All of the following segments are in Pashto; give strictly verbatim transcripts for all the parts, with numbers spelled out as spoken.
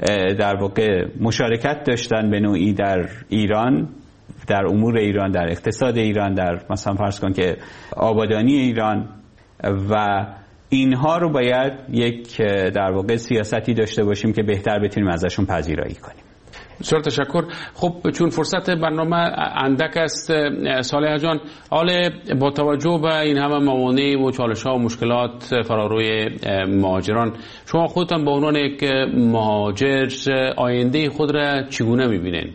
در واقع مشارکت داشتن به نوعی در ایران، در امور ایران، در اقتصاد ایران، در مثلا فرض کن که آبادانی ایران، و اینها رو باید یک در واقع سیاستی داشته باشیم که بهتر بتونیم ازشون پذیرایی کنیم. بسیار تشکر. خب چون فرصت برنامه اندک است صالح جان، حال با توجه به این همه موانع و چالش ها و مشکلات فراروی مهاجران، شما خودتان به عنوان یک مهاجر آینده خود را چگونه میبینید؟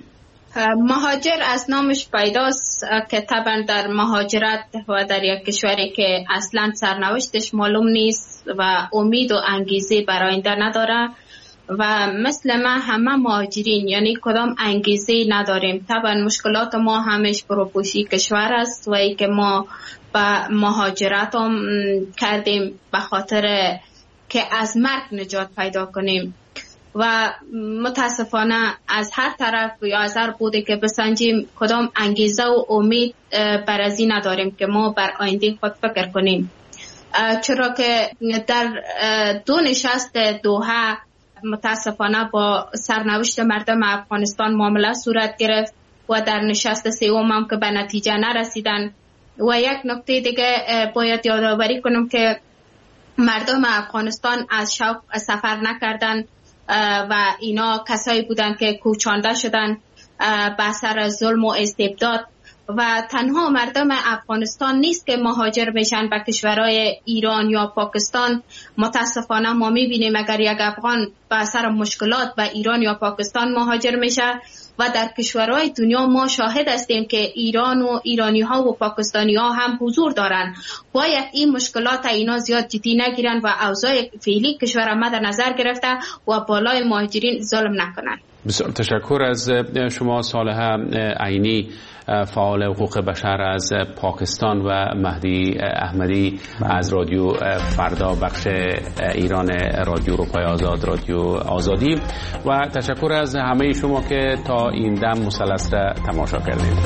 مهاجر از نامش پیداست که طبعا در مهاجرت و در یک کشوری که اصلا سرنوشتش معلوم نیست و امید و انگیزه برای آینده نداره و مثل ما همه مهاجرین یعنی کدام انگیزه نداریم. طبعا مشکلات ما همش پروپوشی کشور است و ای که ما با مهاجرت هم کردیم به خاطر که از مرگ نجات پیدا کنیم و متاسفانه از هر طرف یا از هر بوده که بسنجیم کدام انگیزه و امید بر از این نداریم که ما بر آینده خود فکر کنیم، چرا که در دو نشست دوحه متاسفانه با سرنوشت مردم افغانستان معامله صورت گرفت و در نشست سوم هم که به نتیجه نرسیدن. و یک نکته دیگه باید یادآوری کنم که مردم افغانستان از شوق سفر نکردن و اینا کسایی بودن که کوچانده شدن به اثر ظلم و استبداد و تنها مردم افغانستان نیست که مهاجر میشن به کشورهای ایران یا پاکستان. متاسفانه ما میبینیم اگر یک افغان به اثر مشکلات به ایران یا پاکستان مهاجر میشه و در کشورهای دنیا ما شاهد هستیم که ایران و ایرانی ها و پاکستانی ها هم حضور دارن. باید این مشکلات اینا زیاد جدی نگیرن و اوضاع فعلی کشور ما در نظر گرفته و بالای مهاجرین ظلم نکنن. بسیار تشکر از شما صالحه عینی، فعال حقوق بشر از پاکستان، و مهدی احمدی از رادیو فردا بخش ایران رادیو اروپای آزاد، رادیو آزادی، و تشکر از همه شما که تا این دم مثلث را تماشا کردید.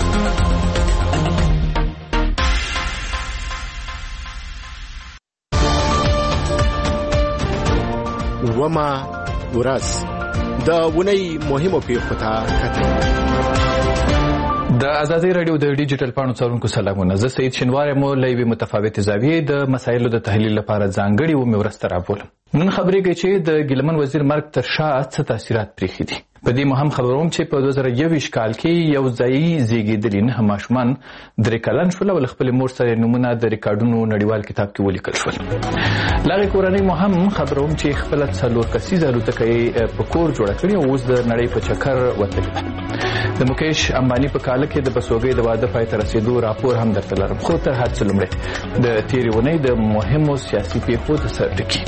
وما ورځ د ونی مهمو پیښو ته کتل. د ازادي رادیو د ډیجیټل پاڼو څارونکو سلامونه. زه سید شینوار مو له یوې متفاوتې زاویې د مسایلو د تحلیل لپاره ځانګړې ومې ورسته رابولم. نن خبرېږي چې د ګیلمن وزیر مرګ تر شا څه تاثیرات پرېښي دي. په دې مهم خبروم چې په دوه زره یوویشت کال کې یو ځایي زیږېدلي نهه ماشومان درې کلن شول او له خپلې مور سره نومونه د ریکارډونو نړیوال کتاب کې ولیکل شول. له هغې کورنۍ مو هم خبروم چې خپله څلور کسیزه الوتکه یې په کور جوړه کړې او اوس د نړۍ په چکر وتلې ده. د مکیش امباني په کاله کې د بسوګۍ د واده پای ته رسېدو راپور هم درته لرم، خو تر هر څه لومړی د تېرې اونۍ د مهمو سیاسي پیښو د سر ټکي.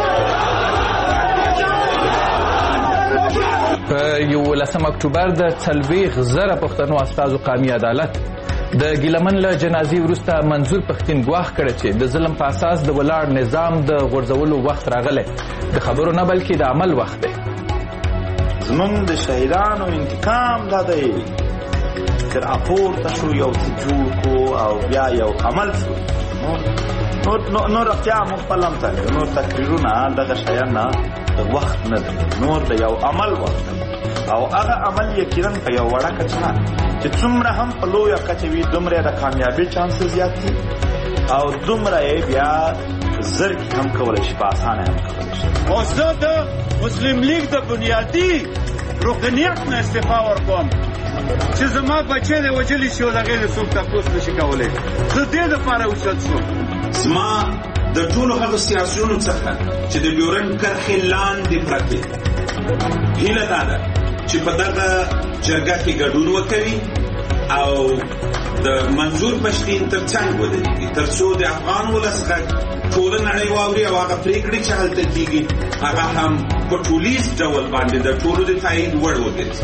په یولسم اکتوبر د څلوېښت زره پښتنو استازو قومي عدالت د ګیلمن له جنازې وروسته منظور پښتین ګواښ کړی چې د ظلم په اساس د ولاړ نظام د غورځولو وخت راغلی، د خبرو نه بلکې د عمل وخت دی. زمونږ د شهیدانو انتقام دا دی چې راپورته شو، یو څه جوړ کړو او بیا یو عمل شو. نور رښتیا موږ په لم ته نور تقریرونه دغه شیان نه د وخت نه دی، نور د یو عمل وخت دی او هغه عمل یقینا په یو وړه کچه چې څومره هم په لویه کچه وي دومره د کامیابۍ چانس زیات دي او دومره یې بیا زر هم کولی شي، په اسانه هم کولی شي. او زه د مسلم لیگ د بنیادي رکنیت نه استعفا ورکوم چې زما بچی دی وجلی شي او د هغې نه څوک تپوس نشي کولی. زه دې دپاره اوچت شوم. زما د ټولو هغو سیاسیونو څخه چې د ډیورنډ کرښې لاندې پرتې هیله دا ده چې په دغه جرګه کې ګډون وکوي او د منظور پښتین تر څنګ ودرېږي تر څو د افغان ولس غږ ټوله نړۍ واوري او هغه پرېکړې چې هلته کېږي هغه هم په ټولیز ډول باندې د ټولو د تایید وړ وګرځي.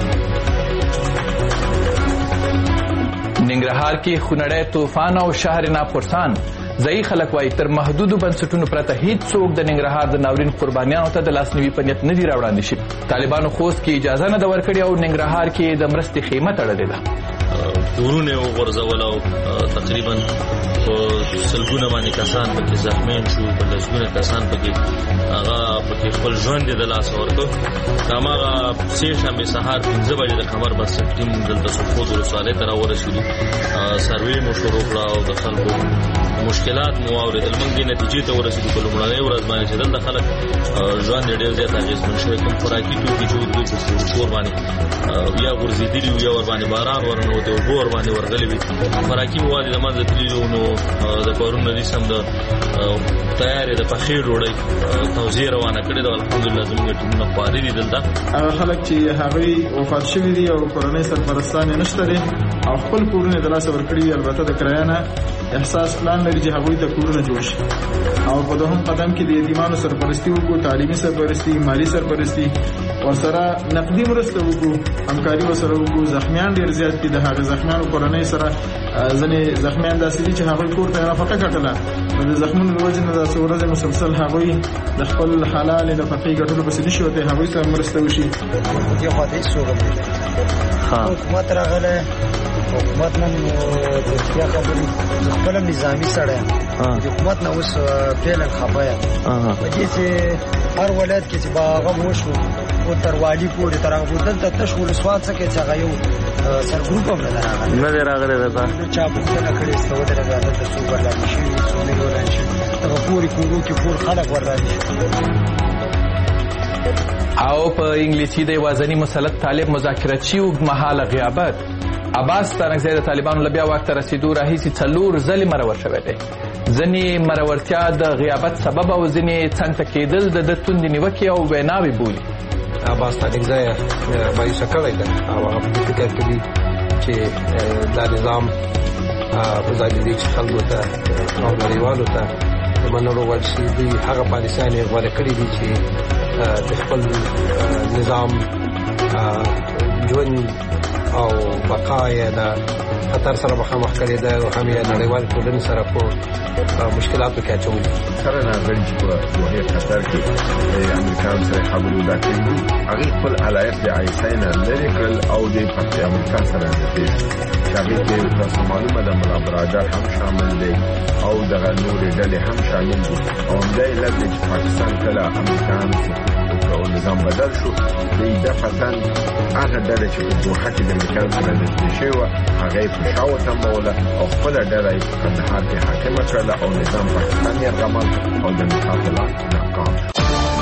ننګرهار کې خونړی طوفان او شهر ناپرسان. ځایي خلک وایي تر محدودو بنسټونو پرته هیڅ څوک د ننګرهار د ناورین قربانیانو ته د لاسنیوي په نیت نه دي راوړاندې شي. طالبانو خوست کې اجازه نه ده ورکړې او ننګرهار کې د مرستې خیمه تړلې ده. کورونه وغورځول او تقریبا په سلګونه باندې کسان پکې زخمیان شو، په لسګونه کسان پکې هغه پکې خپل ژوند د لاس ورکړ. هماغه سې شنبې سهار پنځه بجې د خبر بس ټیم دلته سقوط ولسوالۍ ته راورسېدو. سروې مو شروع کړه او د خلکو مشکلات مو واورېدل. موږ دې نتیجې ته ورسېدو په لومړنۍ ورځ باندې چې دلته خلک ژوند یې ډېر زیات اغېزمن شوی. کوم خوراکي توکي چې دوی په کور باندې یا غورځېدلي وو یا ورباندې باران ورننوتې اوبه ورباندې ورغلې وي. خوراکي مواد یې د منځه تللي وو. نو د پرون نه دې سم د تیارې د پخې ډوډۍ توزیع روانه کړې ده. الحمدلله زموږ ټیمونه خواري دي دلته. هغه خلک چې هغوی وفات شوي دي او کورنۍ سرپرستان یې نشته دي او خپل کورونه د لاسه ورکړي دي. البته د کرایه نه احساس پلان لري چې هغوی ته کورونه جوړ شي او په دوهم قدم کې د یتیمانو سرپرستي وکړو، تعلیمي سرپرستي، مالي سرپرستي، ورسره نقدي مرسته وکړو، همکاري ورسره وکړو. زخمیان ډېر زیات دي. د هغه زخمیانو کورنۍ سره ځینې زخمیان داسې دي چې هغوی کور ته نفقه ګټله. نو د زخمونو د وجې نه داسې ورځې مسلسل هغوی د خپل حلالې نفقې ګټلو پسې نشي وتی، هغوی سره مرسته وشي. دې خوا ته هېڅ څوک هم نه دی. حکومت راغلی، حکومت نن رښتیا خبرې زه خپل هم نظامي سړی یم. د حکومت نه اوس فعلا خفه یم په دې چې هر ولایت کې چې به هغه وشو و تر والي پورې تر هغه دلته تش ولسوال څه کې چې هغه یو سرګروپ هم نه دی راغلی نه دی راغلی دلته چا پوښتنه کړې سته ودرېږه دلته څوک ورلاندې شوي څوک نه ورلاندې شوي دغه پورې کورو کې ټول خلک ورلاندې شوي. او په انګلیسي د یوازني مسلط طالب مذاکراتچي اوږدمهاله غیابت عباس ستانکزی د طالبانو له بیا واک ته رسېدو راهیسې څلور ځلې مرور شوی دی. ځینې مرورتیا د غیابت سبب او ځینې څنګ ته کېدل د ده توندې نیوکې او ویناوې بولي. عباس ستانکزی مایوسه کړی دی او هغه په فکر کې دي چې دا نظام په ځای د دې چې خلکو ته او نړیوالو ته د منلو وړ شي دوی هغه پالیسیان یې غوره کړي دي چې د خپل نظام ژوند او بقا یې د خطر سره مخامخ کړې ده او هم یې نړیوال ټولنې سره په مشکلاتو کې اچولي. سره ناغړي چې په دوحې قطر کې د امریکایانو سره خبرې ودا کړي دي هغې خپل علایق د عیسی نه لرې کړل او د پخې امریکا سره نږدې شو چې هغې کې تاسو معلومه ده ملا برادر هم شامل دی او دغه نورې ډلې هم شامل دي او همدا علت دی چې پاکستان کله امریکایانو او نظام بدل شو دی دفعتاً هغه ډله چې په دوحه کې د امریکایانو سره نږدې شوې وه هغه یې په شا وتمبوله او خپله ډله یې په کندهار کې حاکمه کړله او نظام پاکستان یرغمل او د امریکا په لاس ناکام شو.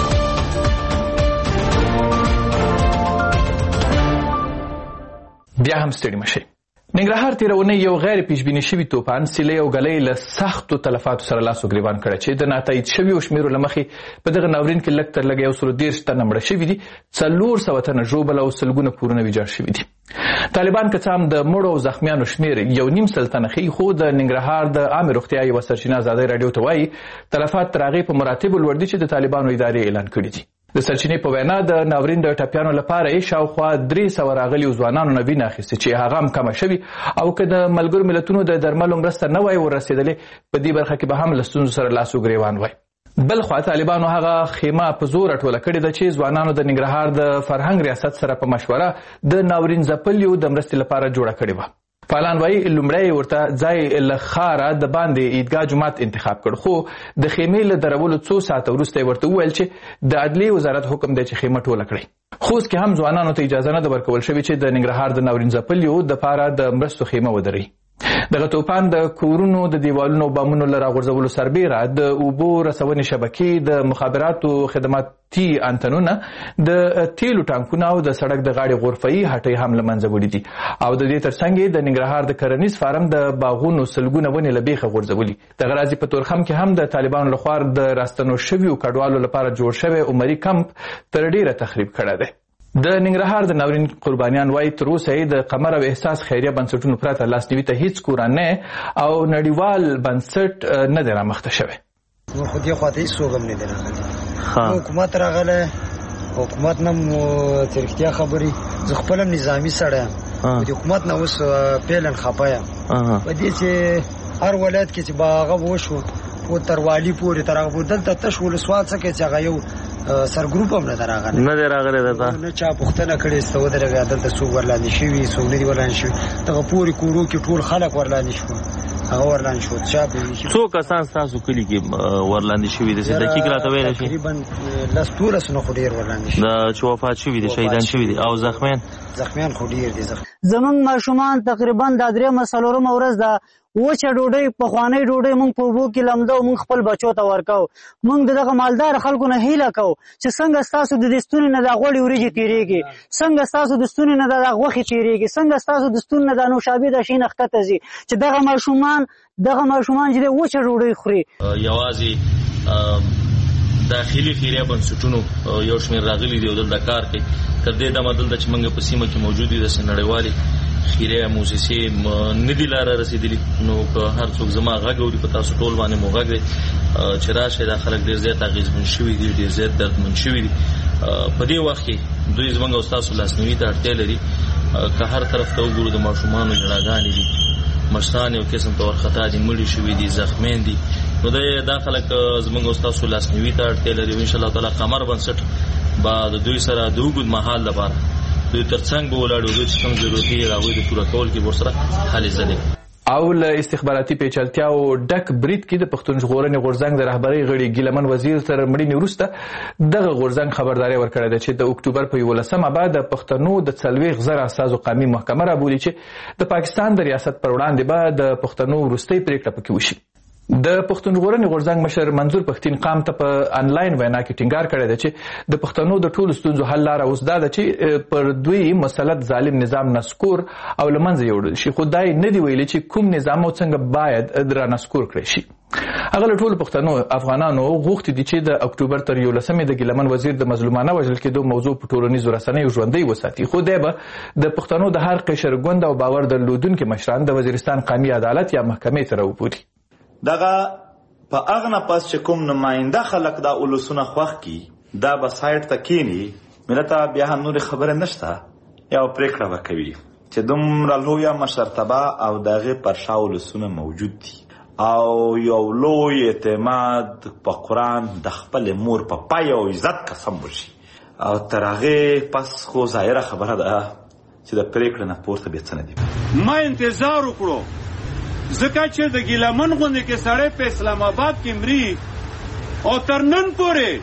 بیا هم ستړي مشئ. ننګرهار تېره اونۍ یو غیر پیشبیني شوي توپان سیلۍ او ګلۍ له سختو تلفاتو سره لاس و ګریوان کړی چې د ناتایید شویو شمیرو له مخې په دغه ناورین کې لږ تر لږه یو سلو دېرش تنه مړه شوي دي، څلور سوه تنه ژوبل او سلګونه کورونه ویجاړ شوي دي. طالبان که څه هم د مړو او زخمیانو شمیر یو نیم سل تنه ښیي، خو د ننګرهار د عامې روغتیا یوه سرچینه ازادۍ راډیو ته وایي تلفات تر هغې په مراتبو لوړ دي چې د طالبانو ادارې اعلان کړي دي. د سرچینې په وینا د ناورین د ټپیانو لپاره یې شاوخوا درې سوه راغلیو ځوانانو نه وینه اخیستې چې هغه هم کمه شوي او که د ملګرو ملتونو د درملو مرسته نه وای ورسېدلې په دې برخه کې به هم له ستونزو سره لاس و ګریوان وای. بل خوا طالبانو هغه خیمه په زوره ټوله کړې ده چې ځوانانو د ننګرهار د فرهنګ ریاست سره په مشوره د ناورین ځپلیو د مرستې لپاره جوړه کړې وه. فعالان وایي لومړی ورته ځای له ښاره د باندې عیدګاه جومات انتخاب کړ، خو د خیمې له درولو څو ساعته وروسته یې ورته وویل چې د عدلیې وزارت حکم دی چې خیمه ټوله کړئ. خوست کې هم ځوانانو ته اجازه نه ده ورکول شوې چې د ننګرهار د ناورین ځپلیو دپاره د مرستو خیمه ودروي. دغه توپان د کورونو د دیوالونو بامونو له راغورځولو سربیره د اوبو رسونې شبکې، د مخابراتو خدماتي انتنونه، د تیلو ټانکونه او د سړک د غاړې غرفه‌یي هټۍ هم له منځه وړي دي او د دې ترڅنګ د ننګرهار د کرنیز فارم د باغونو سلګونه ونې له بیخه غورځولي. دغه راځي په تورخم کې هم د طالبانو لخوا د راستنو شویو کډوالو لپاره جوړ شوی عمري کمپ تر ډیره تخریب کړی دی. د ننګرهار د ناورین قربانیان وایي تر اوسه یې د قمر او احساس خیریه بنسټونو پرته لاسنیوي ته هیڅ کورنۍ او نړیوال بنسټ نه دی رامخته شوی. نو خو دې خوا ته هېڅ څوک هم نه دی راغلی. حکومت راغلی، حکومت نه م چې رښتیا خبرې زه خپل هم نظامي سړی یم، د حکومت نه اوس فعلا خفه یم په دې چې هر ولایت کې چې به هغه وشو و تر والي پورې تر هغه دلته تش ولسوال څه کې چې هغه یو سر ګروپ هم نه راغلی نه دی راغلی درته نه چا پوښتنه کړې سته ودرېږه دلته څوک ورلاندې شوي څوک نه دي ورلاندې شوي دغه پورې کورو کې ټول خلک ورلاندې شول هغه ورلاندې شو چا څو کسان ستاسو کلي کې ورلاندې شوي دي دقیق راته ویلی شي تقریبا لس دولس نه خو ډېر ورلاندې شوي د چې وفات شوي دي شهیدان شوي دي او زخمیان زخمیان خو ډېر دي زمونږ ماشومان تقریبا دا درېیمه څلورمه ورځ ده وچه ډوډۍ پخوانۍ ډوډۍ موږ په اوبو کې لمده او موږ خپل بچو ته ورکوو موږ د دغه مالدار خلکو نه هیله کوو چې څنګه ستاسو د دې ستوني نه دا غوړې وریجې تېرېږي څنګه ستاسو د ستوني نه دا غوښې تېرېږي څنګه ستاسو د ستوني نه دا نوشابې دا شي نه ښکته ځي چې دغه ماشومان دغه ماشومان چې دی وچه ډوډۍ خوري یوازې داخلي خیریه بنسټونو یو شمېر راغلي دي او دلته کار کوي تر دې دمه دلته چې موږ په سیمه کې موجود دي داسې نړیوالې خیریه موسسې نه دي لاره رسېدلي نو که هر څوک زما غږ اوري په تاسو ټول باندې مو غږ دی چې راشئ دا خلک ډېر زیات اغېزمن شوي دي ډېر زیات دردمن شوي دي په دې وخت کې دوی زموږ او ستاسو لاسنیوي ته اړتیا لري که هر طرف ته وګورو د ماشومانو ژړاګانې دي مشران یو قسم ته ورخطا دي مړي شوي دي زخمیان دي نو دا خلک زموږ او ستاسو لاسنیوي ته اړتیا لري انشاءالله تعالی قمر بنسټ به د دوی سره د اوږد مهال لپاره دوی تر څنګ به ولاړ او دوی چې کوم ضرورت یې د هغوی د پوره کول کې ورسره هلې ځلې او له استخباراتي پیچلتیاو ډک برید کې د پښتون ژغورنې غورځنګ د رهبرۍ غړي ګیلمن وزیر تر مړینې وروسته دغه غورځنګ خبرداری ورکړې ده چې د اکتوبر په یولسمه به د پښتنو د څلوېښت زره اساسو قومي محکمه رابولي چې د پاکستان د ریاست پر وړاندې به د پښتنو وروستۍ پریکړه پکې وشي د پښتون ژغورنې غورځنګ مشر منظور پښتین قام ته په انلاین وینا کې ټینګار کړی دی چې د پښتنو د ټولو ستونزو حل لاره اوس دا ده چې پر دوی مسلط ظالم نظام نسکور او له منځه یوړل شي خو دا یې نه دي ویلي چې کوم نظام او څنګه باید رانسکور کړی شي هغه له ټولو پښتنو افغانانو غوښتي دي چې د اکتوبر تر یولسمې د ګیلمن وزیر د مظلومانه وژل کېدو موضوع په ټولنیزو رسنیو ژوندۍ وساتي خو دی به د پښتنو د هر قشر ګوند او باور درلودونکي مشران د وزیرستان قومي عدالت یا محکمې ته راوبولي دغه په هغه نه پس چې کوم نماینده خلک دا اولسونه خوښ کي دا به سایډ ته کینی ملت ته بیا هم نورې خبرې نشته یا پریکړه به کوي چې دومره لویه مشرتبه او د هغې پر شا اولسونه موجود دي او یو لوی اعتماد په قرآن د خپلې مور په پای او عزت قسم وشي او تر هغې پس خو ظاهره خبره ده چې د پریکړې نه پورته بیا څه نه دي ما انتظار وکړو ځکه چې د ګیلمن غوندې کې سړی په اسلام آباد کې مري او تر نن پورې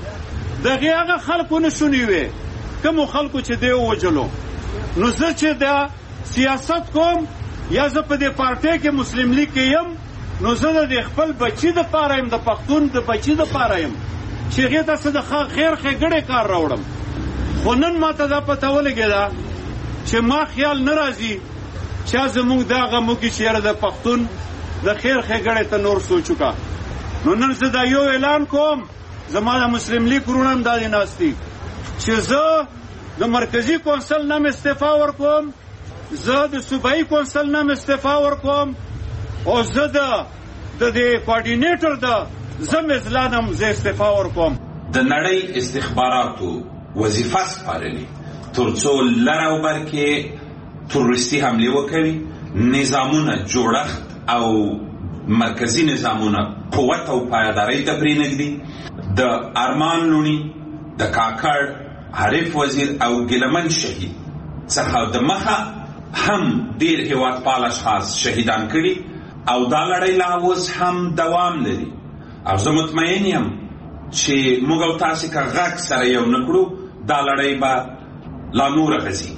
دغې هغه خلکو نه شونې وې کومو خلکو چې دی ووجلو نو زه چې دا سیاست کوم یا زه په دې پارټۍ کې مسلم لیگ کې یم نو زه د خپل بچي دپاره یم د پښتون د بچي دپاره یم چې هغې ته څه د خیر ښېګړې کار راوړم خو نن ما ته دا پته ولګېده چې ما خیال نه راځي چا زموږ دا غمو کې چې یاره د پښتون د خیر ښېګړې ته نور سوچ وکړه نو نن زه دا یو اعلان کوم زما د مسلم لیگ وروڼه هم دا دي ناست دي چې زه د مرکزي کونسل نه م استعفا ورکوم زه د صوبایي کونسل نه م استعفا ورکوم او زه د دې کوارډینیټر د زه م اضلاع نه م زه استعفا ورکوم د نړۍ استخباراتو وظیفه سپارلې تر څو لر او بر کې تروریستي حملې وکوي نظامونه جوړښت او مرکزی نظامونه قوت او پایدارۍ ته پرېنږدي د ارمان لوني د کاکړ حریف وزیر او ګیلمن شهید څخه د مخه هم ډېر هېوادپال اشخاص شهیدان کړي او دا لړۍ لا اوس هم دوام لري او زه مطمئن یم چې موږ او تاسې که غږ سره یو نه کړو دا لړۍ به لا نوره غځېږي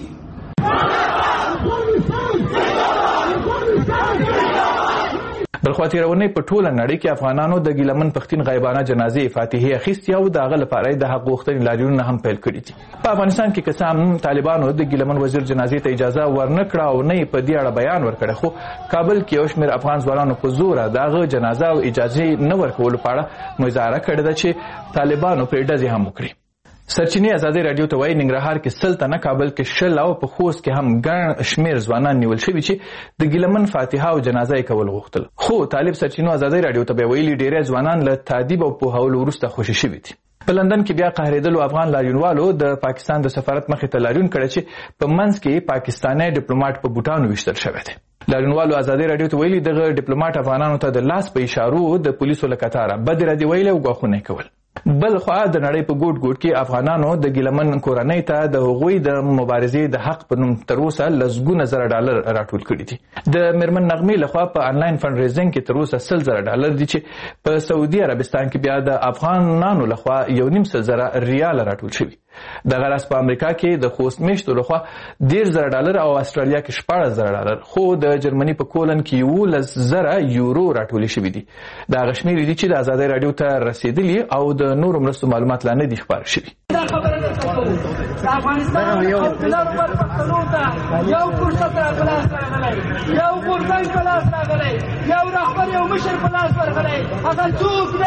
بلخوا تېرونۍ په ټوله نړۍ کې افغانانو د ګیلمن پښتین غیبانه جنازې فاتحې اخیستې او د هغه لپاره د حق غوښتنې لاریونونه هم پیل کړي دي په افغانستان کې که څه هم طالبانو د ګیلمن وزیر جنازې ته اجازه ورنه کړه او نه یې په دې اړه بیان ورکړی خو کابل کې یو شمېر افغان ځوانانو په زوره د هغه جنازه او اجازې نه ورکولو په اړه مظاهره کړې ده چې طالبانو پرې ډزې هم وکړي سرچینې ازادي رادیو ته وایي ننګرهار کې سل تنه کابل کې شل او په خوست کې هم ګڼ شمېر ځوانان نیول شوي چې د ګیلمن فاتحه او جنازه یې کول غوښتل خو طالب سرچینو ازادي رادیو ته به ویلي ډېری ځوانان له تعذیب او پوهولو وروسته خوشي شوي دي په لندن کې بیا قهرېدلو افغان لاریونوالو د پاکستان د سفارت مخې ته لاریون کړی چې په منځ کې پاکستانی ډیپلوماټ په بوټانو ویشتل شوی دی لاریونوالو ازادي رادیو ته ویلي دغه ډیپلوماټ افغانانو ته د لاس په اشارو د پولیسو له کتاره بدې ردې ویلې او ګواښونه یې کول بل خو د نړۍ په ګوټ ګوټ کې افغانانو د ګیلمن کورنۍ ته د هغوی د مبارزې د حق په نوم تر اوسه لسګونه زره ډالر راټول کړي دي. د میرمن نغمې لخوا په انلاین فنډ ریزینګ کې تر اوسه سل زره ډالر دي چې په سعودي عربستان کې بیا د افغانانو لخوا یو نیم سل زره ریال راټول شوي. دغه راز په امریکا کې د خوست میشتو لخوا ډېر زره ډالر او استرالیا کې شپاړس زره ډالر، خو د جرمني په کولن کې یولس زره یورو راټولې شوي دي. دا هغه شمېرې دي چې د ازادۍ راډیو ته رسېدلي او د نورو مرستو معلومات لا نه دي خپاره شوي. د افغانستان خپلو پښتنو ته یو فرصت په لاس راغلی، یو غورځنګ په لاس راغلی، یو رهبر یو مشر په لاس ورغلی. هغه څوک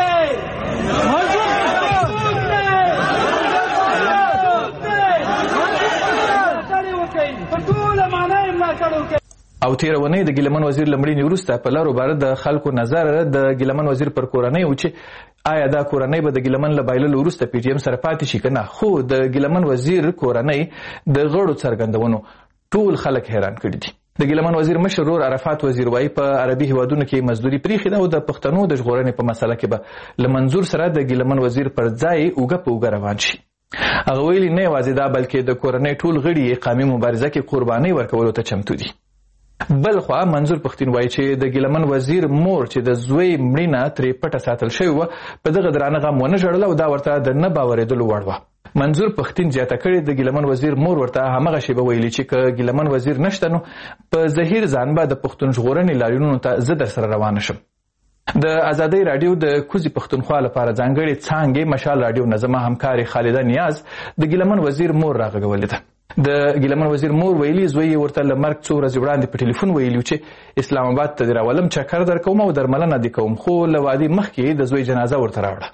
دی؟ او تیر ونې د ګیلمن وزیر لمړینې وروسته په لارو باره د خلکو نظر د ګیلمن وزیر پر کورنۍ و چې آیا دا کورنۍ به د ګیلمن له بایللو وروسته پی ټي ایم سره پاتې شي که نه. خو د ګیلمن وزیر کورنۍ د غړو څرګندونو ټول خلک حیران کړي دي. د ګیلمن وزیر مشر ورور عرفات وزیر وایي په عربي هیوادونو کې مزدوري پریښې ده او د پښتنو د ژغورنې په مسله کې به له منظور سره د ګیلمن وزیر پر ځای اوږه په اوږه روان شي. هغه ویلي نه یوازې دا بلکې د کورنۍ ټول غړي یې قامي مبارزه کې قربانۍ ورکولو ته چمتو دي. بل خوا منظور پښتین وایي چې د ګیلمن وزیر مور چې د زوی مړینه ترې پټه ساتل شوې وه په دغه درانه غم ونه ژړله او دا ورته د نه باورېدلو وړ وه. منظور پښتین زیاته کړې د ګیلمن وزیر مور ورته همغه شیبه ویلي چې که ګیلمن وزیر نشته نو په زهیر ځان به د پښتون ژغورنې لاریونونو ته زه در سره روانه شم. د ازادۍ راډیو د کوزي پښتونخوا لپاره ځانګړې څانګې مشال راډیو نظمه همکارې خالده نیاز د ګیلمن وزیر مور راغږولې ده. د ګیلمن وزیر مور ویلي زوی یې ورته له مرګ څو ورځې وړاندې په ټلیفون ویلي چې اسلام آباد ته دې راولم، چکر در کوم او درملنه دې کوم، خو له وادي مخکې د زوی جنازه ورته راوړه.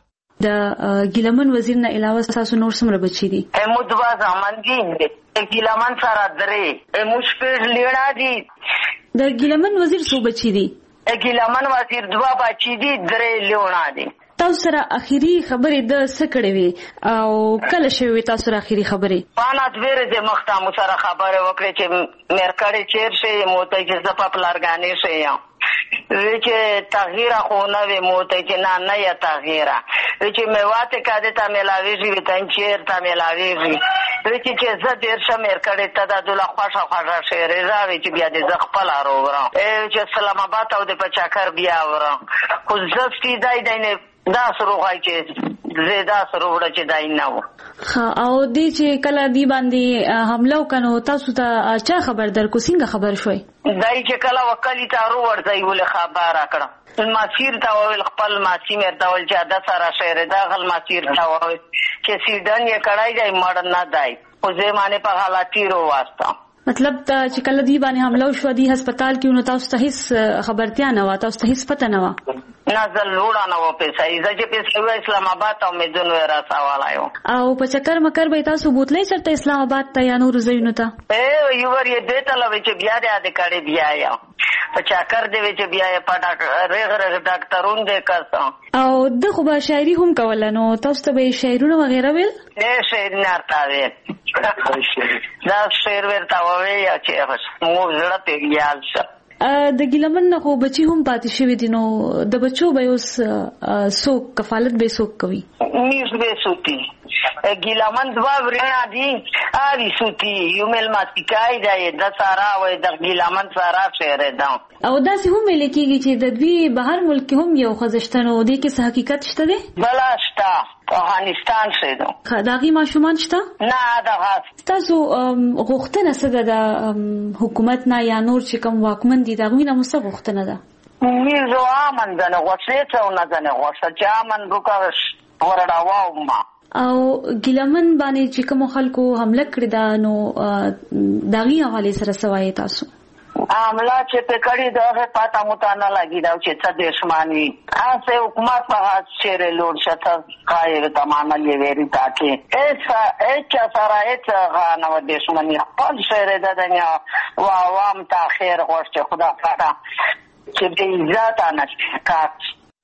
د ګیلمن وزیر نه علاوه تاسو نور څومره بچي دي؟ مو دوه زامن دي، ګیلمن سره درې، مو شپږ لیړه دي. د ګیلمن وزیر څو بچي دي؟ ګیلمن وزیر دوه بچي دي، درې لیړه دي. تاسو سره اخیری خبرې د څه کړې وې او کله شوې تاسو سره اخیری خبرې؟ پانا دویرې د مخته مو سره خبرې وکړې چې مېرکړې چیر شي مو ته چې زه په پلارګانې شي یم وی چې تغییره خو نه وي مو ته چې نه نه یا تغییره وی چې میواتې کاده ته ملاویږي وي ته چیر ته ملاویږي وی چې چې زه ډېر ښه مېرکړې ته د دوله خوښه خوښه شعرې راوي چې بیا دې زه خپله روغرم چې اسلام آباد او د په چکر بیا ورم خو زه سپیدای دی نه دا سروغای چې زه دا سروغړه چې دای نه و. او دې چې کله دی باندې حمله وکړو تاسو ته چا خبر درکو څنګه خبر شوي؟ دای چې کله وکلی تارو ورځي ولې خبره کړم ماسیر تا ویل خپل ماسی مرته ول چې د سره شهر دا غل ماسیر تا ویل چې سیډن یې کړای دی مړ نه دی خو زه مانه په حالاتي رو واسطه مطلب دا چې کله دی باندې حمله وشو دی هسپتال کې نو تاسو ته هیڅ خبرتیا نه و تاسو ته هیڅ پته نه و؟ نازل وړا نه و پیسې زه چې پیسې اسلام آباد ته مې دنو راسوالایو او په چکر مکر به تاسو بوتلې چرته اسلام آباد ته یا نور زینو ته اے یو ور یې دته لوي چې بیا دې اده کړي بیا یا په چکر دی چې بیا یې په ډاکټر رغ رغ ډاکټرون دې کړم او د خو به شاعري هم کول نو تاسو ته به شعرونه وغیرہ ویل؟ اے شعر نه ارتا ویل دا شعر ورته وی یا چې مو زړه ته یال شه د ګیلمن نه خو بچي هم پاتې شوي دي نو د بچو به اوس څوک کفالت به څوک کوي؟ میز به سوتی ګیلمن دوا ورنا دي اوی سوتی یو مل ماتیکای دی د سارا وای د ګیلمن سارا شهر ده او داسې هم ویل کېږي چې د دوی بهر ملک هم یو خزشتنو دی کې څه حقیقت شته دی؟ بلا شته افغانستان شه دا غي ماشومان شته؟ نه دا تاسو غوښتنه څه ده د حکومت نه یا نور چې کوم واکمن دي دا غوښتنه مو څه غوښتنه ده؟ میزو امن ده نه غوښتنه څه نه ده نه غوښتنه چې امن وکړش ورډاو ما او ګیلمن باندې چې کوم خلکو حمله کړی دا نو داغي حواله سره سوای تاسو عامله چې په کړي دغه پاته متانه لګی دا چې څه دښمنی اسه حکومت په هڅه چیرې لور شته قایره تمامه یې وری تاکي ایسا اچ سره اچ غانه و دښمنی خپل شهر د دنیا او عوام ته خیر غوښته خدا پاته چې دې عزت انش کاټ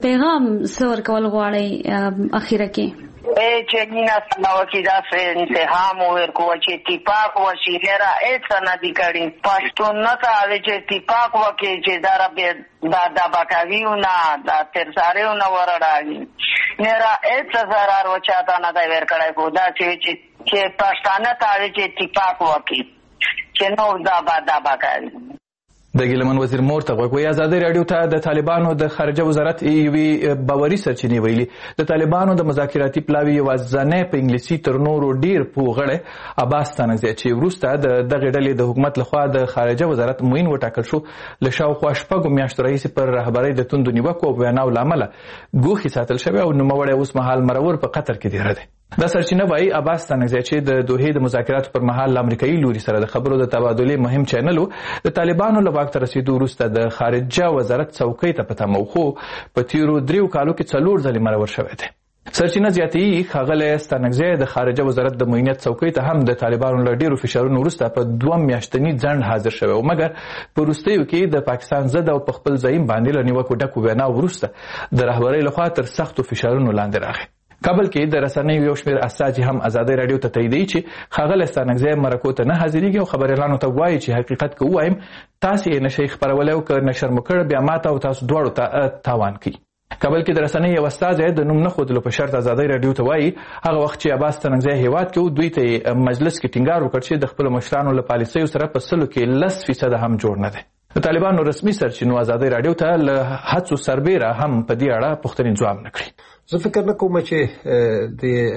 پیغام څه ورکول غواړئ اخیره کې؟ چې مینا سماوه کې داسې انتهام ورکوه چې اتفاق وشي لره هېڅ نه دي کړي پښتون نه ته چې اتفاق وکړي چې دا رب دا دا بکاویو نه دا ترساریو نه ورړاوي لره هېڅ ضرر وچاته نه دی ورکړی خو داسې چې پښتانه ته چې اتفاق وکړي چې نور دا به دا بکاوي. د ګیلمن وزیر مور ته غوږ وایي ازادي راډیو ته د طالبانو د خارجه وزارت یوې باوري سرچینې ویلي د طالبانو د مذاکراتي پلاوي یوازینی په انګلیسي تر نورو ډیر پوه غړی عباس ستانکزی چې وروسته د دغې ډلې د حکومت لخوا د خارجه وزارت معین وټاکل شو له شاوخوا شپږو میاشتو راهیسې پر رهبرۍ د توندو نیوکو او ویناو له امله ګوښې ساتل شوی او نوموړی اوس مهال مرور په قطر کې دیره دی. دا سرچینه وایي عباس ستانکزی چې د دوحې د مذاکراتو پر مهال له امریکایي لوري سره د خبرو د تبادلې مهم چینل د طالبانو له واک ته رسېدو وروسته د خارجه وزارت څوکۍ ته په تمه و خو په تیرو دریو کالو کې څلور ځلې مرور شوی دی. سرچینه زیاتوي ښاغلی ستانکزی د خارجه وزارت د معینیت څوکۍ ته هم د طالبانو له ډیرو فشارونو وروسته په دوه میاشتني ځنډ حاضر شوی و مګر په وروستیو کې د پاکستان ضد او په خپل ځایم باندې له نیوکو ډکو ویناو وروسته د رهبرۍ لخوا تر سختو فشارونو لاندې راغی. کابل کې د رسنیو یو شمېر استازي هم ازادي راډیو ته تاییدوي چې ښاغلی ستانکزی مرکو ته نه حاضرېږي او خبریالانو ته وایي چې حقیقت که ووایم تاسې یې نشئ خپرولی او که نشر مو کړ بیا ماته او تاسو دواړو ته تاوان کوي. کابل کې د رسنیو یو استازی د نوم نه ښودلو په شرط ازادي راډیو ته وایي هغه وخت چې عباس ستانکزی هیواد کې و دوی ته مجلس کې ټینګار وکړ چې د خپلو مشرانو له پالیسیو سره په سلو کې لس فیصده هم جوړ نه دی. د طالبانو رسمي سرچینو ازادي راډیو ته له هڅو سربیره هم په دې اړه پوښتنې ځواب نه کړي. زه فکر نه کوم چې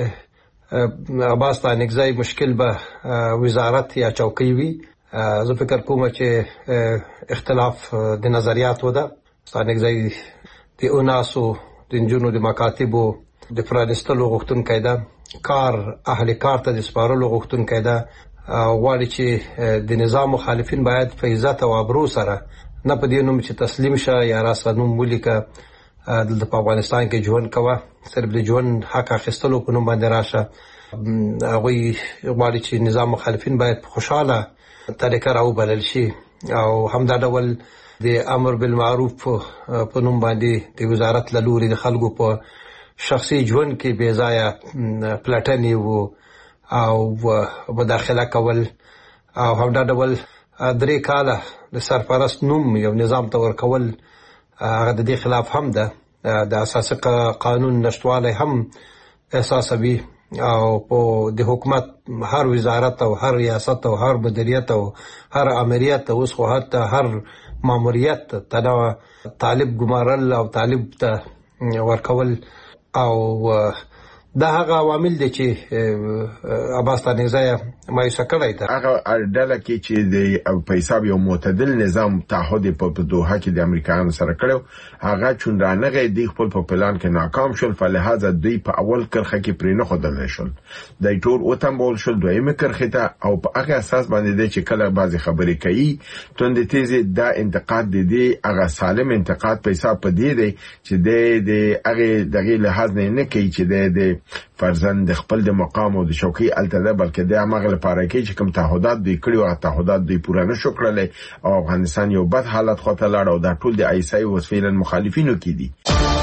د عباس ستانکزی مشکل به وزارت یا چوکۍ وي. زه فکر کوم چې اختلاف د نظریاتو ده. ستانکزی د اوناسو د نجونو د مکاتبو د پرانیستلو غوښتونکی ده، کار اهل کار ته د سپارلو غوښتونکی ده. غواړي چې د نظام مخالفین باید په عزت او ابرو سره نه په دې نوم چې تسلیم شه یا راسره نوم ولیکه دلته په افغانستان کې ژوند کوه، صرف د ژوند حق اخیستلو په نوم باندې راشه. هغوی غواړي چې نظام مخالفین باید په خوشحاله طریقه راوبلل شي او همدا ډول د امر بالمعروف په نوم باندې د وزارت له لوري د خلکو په شخصي ژوند کې بې ځایه پلټنې و او مداخله کول او همدا ډول درې کاله د سرپرست نوم یو نظام ته ورکول هغه د دې خلاف هم ده. د اساسي قانون نشتوالی هم احساسوي او په د حکومت هر وزارت او هر ریاست او هر مدیریت او هر امریت اوس خو حتی هر ماموریت ته طالب ګمارل او طالب ته ورکول او دا هغه عوامل دي چې عباس ستانکزی مایوسه کړی ده. هغه ډله کې چې د په حساب یو معتدل نظام تعهد په دوحه کې د امریکایانو سره کړو هغه چون رانغې دی خپل په پلان کې ناکام شول، فلهذا دوی په اول کرخه کې پرې نه خدل شول. د ټول وتمبول شول دویمه کرخه ته او په هغه اساس باندې دی چې کله بعضی خبرې کوي توند تیزه دا انتقاد دی هغه سالم انتقاد په حساب پدې دی چې د هغه دغه لحاظ نه نه کوي چې د فرزند خپل د مقام او د شوکي التده بلکې د امغه لپاره کې چې کوم تعهدات دوی کړی او تعهدات دوی پوره نه شو کړل او افغانستان یو بد حالت خواته لاړ او دا ټول د ایسای او فعلا مخالفینو کې دي.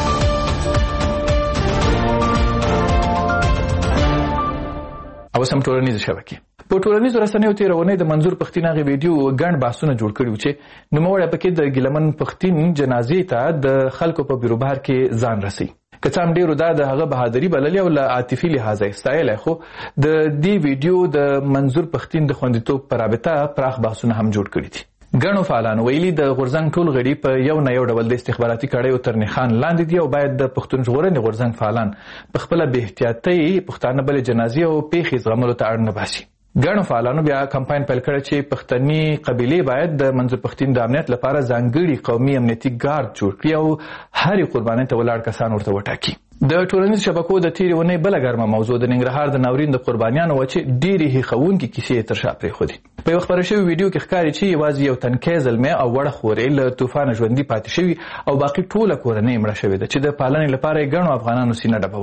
او سم ټولنیز شبکې په ټولنیزو رسنیو تیرونې د منظور پښتین هغه ویډیو ګڼ بحثونه جوړ کړي چې نوموړی پکې د ګیلمن پښتین جنازې ته د خلکو په بیروبار کې ځان رسي. که څه هم ډېرو دا د هغه بهادري بللې او له عاطفي لحاظه یې ستایلی، خو د دې ویډیو د منظور پښتین د خوندیتوب په رابطه پراخ بحثونه هم جوړ کړي دي. ګڼو فعالانو ویلي د غورځنګ ټول غړي په یو نه یو ډول د استخباراتي کړیو تر نښان لاندې دي او باید د پښتون ژغورنې غورځنګ فعالان په خپله بې احتیاطۍ پښتانه بلې جنازې او پیښې زغملو ته اړ نه باسي. ګڼو فعالانو بیا کمپاین پیل کړی چې پښتني قبیلې باید د منظور پښتین د امنیت لپاره ځانګړي قومي امنیتي ګارد جوړ کړي او هرې قربانۍ ته ولاړ کسان ورته وټاکي. د ټولنیز شبکو د تیرې اونۍ بله ګرمه موضوع د ننګرهار د ناورین د قربانیانو وه چې ډېرې هیښوونکې کیسې یې تر شا پرېښودې. په یوه خپره شوي ویډیو کې ښکاري چې یوازې یو تنکی زلمی او وړه خورې له طوفانه ژوندي پاتې شوي او باقي ټوله کورنۍ مړه شوې ده چې د پالنې لپاره یې ګڼو افغانانو سینه ډبولې.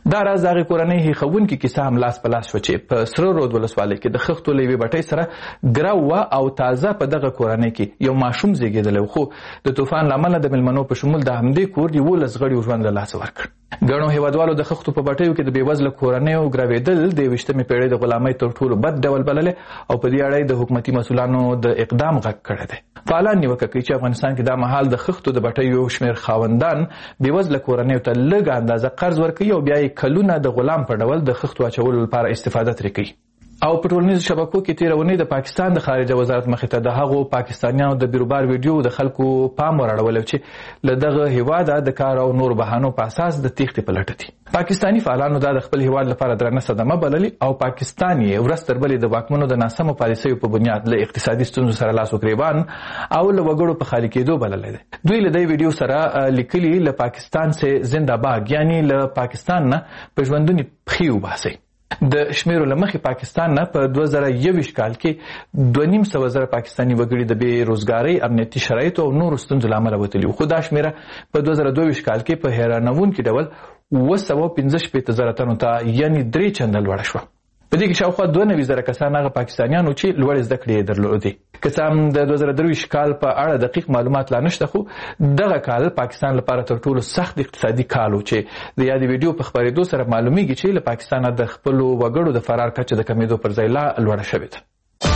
دا راز د هغې کورنۍ هیښوونکې کیسه هم لاس په لاس شوه چې په سره رود ولسوالۍ کې د خښتو له یوې بټۍ سره ګرو وه او تازه په دغه کورنۍ کې یو ماشوم زیږېدلی و، خو د طوفان له امله د میلمنو په شمول د همدې کور یولس غړي ژوند له لاسه ورکړ. ګڼو هیوادوالو د خښتو په بټیو کې د بېوزله کورنیو ګروېدل د یویشتمې پېړۍ د غلامۍ تر ټولو بد ډول بللی او په دې اړه د حکومتي مسؤلانو د اقدام غږ کړی دی. فعالان نیوکه کوي چې افغانستان کې دا مهال د خښتو د بټیو یو شمېر خاوندان بېوزله کورنیو ته لږ اندازه قرض ورکوي او بیا یې کلونه د غلام په ډول د خښتو اچولو لپاره استفاده ترې کوي. او په ټولنیزو شبکو کې تېره اونۍ د پاکستان د خارجه وزارت مخې ته د هغو پاکستانیانو د بیروبار ویډیو د خلکو پام وراړولی چې له دغه هیواده د کار او نورو بهانو په اساس د تیښتې په لټه دي. پاکستاني فعالانو دا د خپل هیواد لپاره درنه صدمه بللي او پاکستان یې ورځ تر بلې د واکمنو د ناسمو پالیسیو په بنیاد له اقتصادي ستونزو سره لاس و ګریوان او له وګړو په خالي کېدو بللی دی. دوی له دې ویډیو سره لیکلي له پاکستان سے زنده باد، یعنی له پاکستان نه په ژوندونې پښې وباسئ. د شمیرو له مخې پاکستان نه په دوه زره یوویشت کال کې دوه نیم سوه زره پاکستاني وګړي د بې روزګارۍ، امنیتي شرایطو او نورو ستونزو له امله وتلي وو، خو دا شمیره په دوه زره دوه ویشت کال کې په حیرانوونکي ډول اوه سوه پنځه شپېته زره تنو ته یعنې درې چنده لوړه شوه. په دې کې شاوخوا دوه نوي زره کسان هغه پاکستانیان وو چې لوړې زده کړې یې درلودې. که څه هم د دوه زره درویشت کال په اړه دقیق معلومات لا نشته، خو دغه کال پاکستان لپاره تر ټولو سخت اقتصادي کال و چې د یادې ویډیو په خپرېدو سره معلومیږي چې له پاکستانه د خپلو وګړو د فرار کچه د کمېدو پر ځای لا لوړه شوې ده.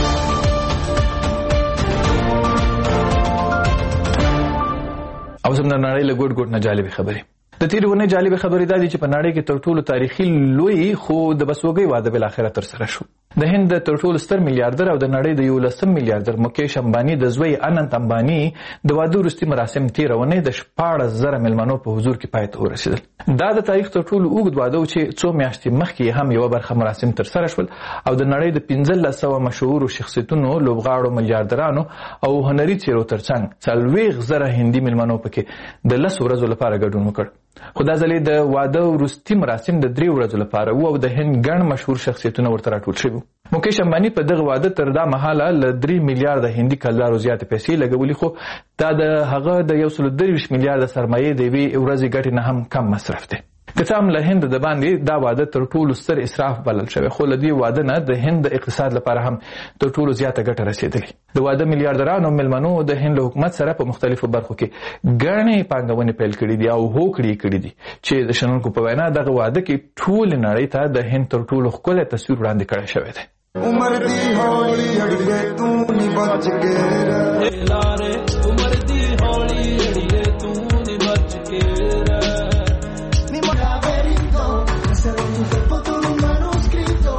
اوس هم د نړۍ له ګوټ ګوټ نه جالبې خبرې. د تېرې اونۍ جالبې خبرې دا دي چې په نړۍ کې تر ټولو تاریخي لوی خو د بسوګۍ واده بالاخره ترسره شو. د هند د تر ټولو ستر میلیاردر او د نړۍ د یولسم میلیاردر مکیش امباني د زوی اننت امباني د واده وروستي مراسم تېره اونۍ د شپاړس زره میلمنو په حضور کې پای ته ورسېدل. دا د تاریخ تر ټولو اوږد واده و چې څو میاشتې مخکې هم یوه برخه مراسم ترسره شول او د نړۍ د پنځلس سوه مشهورو شخصیتونو، لوبغاړو، میلیاردرانو او هنري څېرو ترڅنګ څلوېښت زره هندي میلمنو پکې د لسو ورځو لپاره ګډون وکړ. خو دا ځلې د واده وروستي مراسم د درې ورځو لپاره وو او د هند ګڼ مشهور شخصیتونه ورته راټول شوي. مکیش امباني په دغه واده تر دا مهاله له درې میلیارده هندي کلدارو زیاتې پیسې لګولي، خو دا د هغه د یو سلو درویشت میلیارده سرمایې د یوې ورځې ګټې نه هم کم مصرف دی. که څه هم له هند د باندې دا واده تر ټولو ستر اسراف بلل شوی، خو له دې واده نه د هند د اقتصاد لپاره هم تر ټولو زیاته ګټه رسېدلې. د واده میلیاردرانو میلمنو د هند له حکومت سره په مختلفو برخو کې ګڼې پانګونې پیل کړي دي او هوکړې یې کړي دي چې د شنونکو په وینا دغه واده کې ټولې نړۍ ته د هند تر ټولو ښکلی تصویر وړاندې کړی شوی دی. عمر دی هولی اڑیے تو نی بچ کے لارے، عمر دی هولی اڑیے تو نی بچ کے نی مایا ویریگو سر تو foto un manuscrito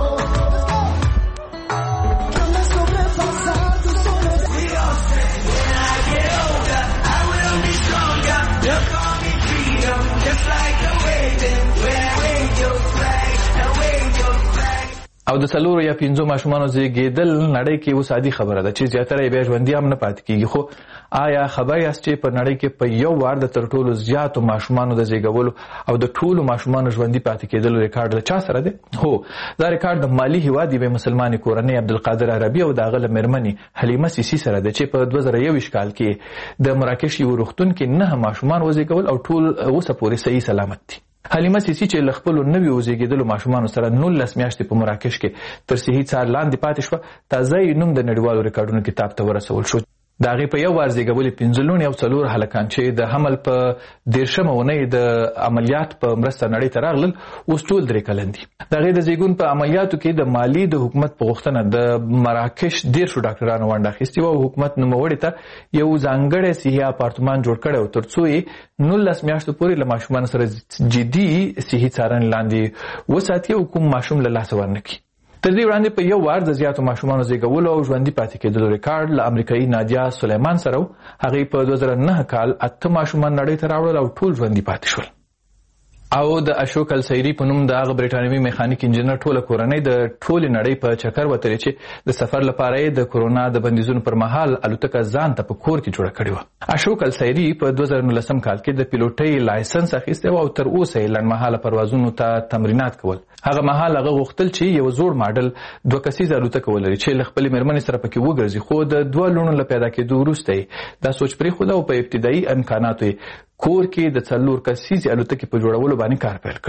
no me sobrepasado solo Dios when I get older I will be stronger they'll call me freedom just like a waving when I wave your flag I wave your flag. او د څلورو یا پنځو ماشومانو زیږېدل نړۍ کې اوس عادي خبره ده چې زیاتره یې بیا ژوندي هم نه پاتې کېږي. خو آیا خبر یاست چې په نړۍ کې په یو وار د تر ټولو زیاتو ماشومانو د زیږولو او د ټولو ماشومانو ژوندي پاتې کېدلو ریکارډ له چا سره دی؟ هو، دا ریکارډ د مالي هیواد یوې مسلمانې کورنۍ عبدالقادر عربي او د هغه له مېرمنې حلیمه سیسي سره دی چې په دوه زره یوویشت کال کې د مراکش یو روغتون کې نهه ماشومان وزیږول او ټول اوسه پورې صحیح سلامت دي. حلیمه سیسي چې له خپلو نویو زیږېدلو ماشومانو سره نولس میاشتې په مراکش کې تر صحي څار لاندې پاتې شوه، تازه یې نوم د نړیوالو ریکارډونو کتاب ته ورسول شو. د هغې په یو وار زیږولې پنځه لوڼې او څلور هلکان چې د حمل په دېرشمه اونۍ د عملیات په مرسته نړۍ ته راغلل اوس ټول درې کلن دي. د هغې د زیږون په عملیاتو کې د مالي د حکومت په غوښتنه د مراکش دېرشو ډاکټرانو ونډه اخیستې وه او حکومت نوموړې ته یو ځانګړی صحي اپارتمان جوړ کړی و تر څو یې نولس میاشتو پورې له ماشومانو سره جدي صحي څارنې لاندې وساتي او کوم ماشوم له لاسه ورنه کړي. تر دې وړاندې په یو وار د زیاتو ماشومانو زیږولو او ژوندي پاتې کېدلو ریکارډ له امریکایي نادیا سلیمان سره و. هغې په دوه زره نهه کال اته ماشومان نړۍ ته راوړل او ټول ژوندي پاتې شول. او د اشوک السیری په نوم د هغه بریټانوي میخانیک انجینر ټوله کورنۍ د ټولې نړۍ په چکر وتلې چې د سفر لپاره یې د کرونا د بندیزونو پر مهال الوتکه ځان ته په کور کې جوړه کړې وه. اشوک السیری په دوه زره نولسم کال کې د پیلوټۍ لایسنس اخیستی و او تر اوسه یې لنډمهاله پروازونو ته تمرینات کول. هغه مهال هغه غوښتل چې یو زوړ ماډل دوه کسیزه الوتکه ولري چې له خپلې مېرمنې سره پکې وګرځي، خو د دوه لوڼو له پیدا کېدو وروسته یې دا سوچ پرېښود او په ابتدایي امکاناتو یې کور کې د څلور کسیزې الوتکې په جوړولو باندې کار پیل کړ.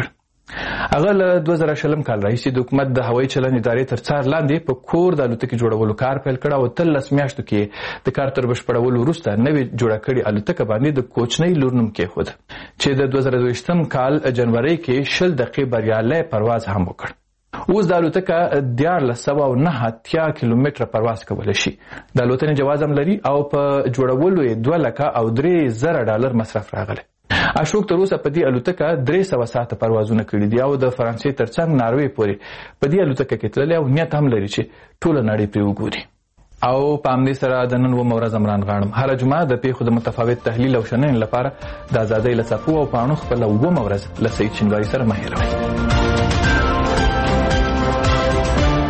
هغه له دوه زره شلم کال راهیسې د حکومت د هوایي چلند ادارې تر څار لاندې په کور د الوتکې جوړولو کار پیل کړ او اتلس میاشتو کې د کار تر بشپړولو وروسته نوې جوړه کړې الوتکه باندې د کوچنۍ لور نوم کېښود چې د دوه زره دویشتم کال جنوري کې شل دقیقې بریالی پرواز هم وکړ. اوس د الوتکه دیارلس سوه او نهه اتیا کیلومتره پرواز کولی شي. د الوتنې جواز هم لري او په جوړولو یې دوه لکه او درې زره ډالر مصرف راغلی. اشوک تر اوسه په دې الوتکه درې سوه ساعته پروازونه کړي دي او د فرانسې تر څنګ ناروې پورې په دې الوتکه کې تللی او نیت هم لري چې ټوله نړۍ پرې وګوري. او په همدې سره د نن اوومه ورځ عمران غاړم. هره جمعه د پیښو د متفاوت تحلیل او شننې لپاره د ازادۍ له څپو او پاڼو خپله اوومه ورځ له سعید شینواري سره مه هېروئ.